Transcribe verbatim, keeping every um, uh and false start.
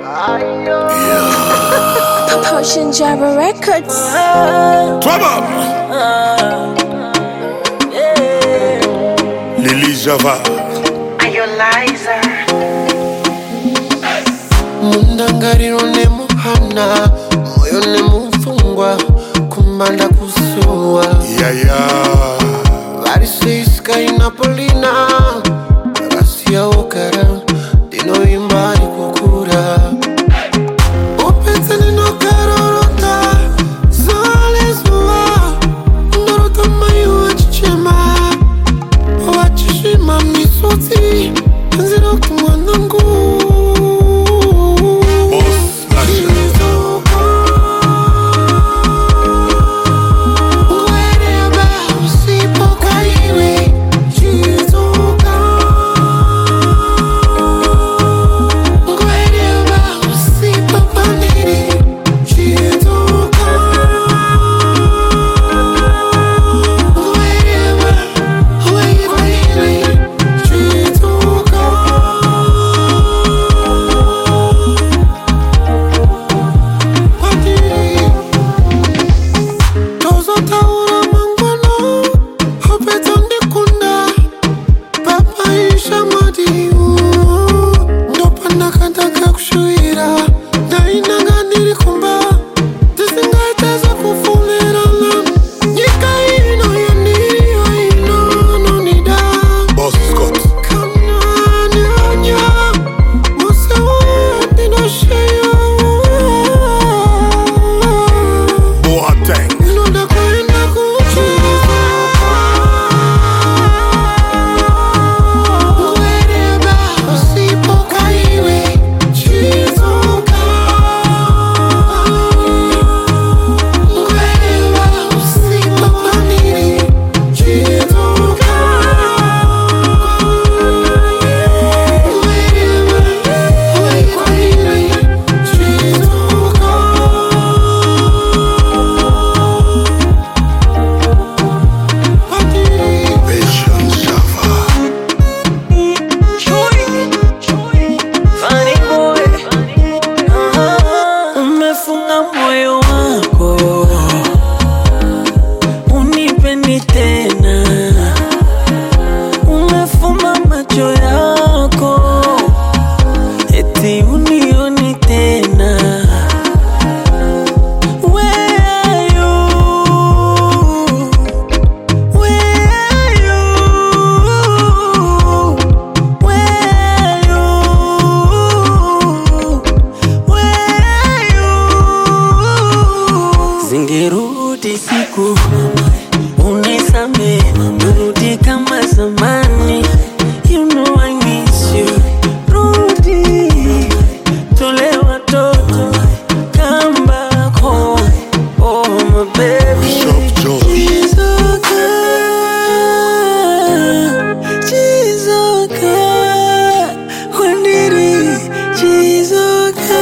Potion Jabba Records. Trouble. Lily Java. Mundangariro ne muhana, moyo ne mufungwa, kumanda kusuwa. Yeah, yeah. Varisiska inapolina, rasia okara, dino imbari kukura. Opetse nino karorota, zale zuwa, ndorota mayu wachichema, wachishima misoti, nziro kumwanangu. Zingerudi siku unisame, urudi kama zamani. You know I miss you. Rudi tule watoto, come back home. Oh my baby, she's okay, she's okay. When did he? She's okay.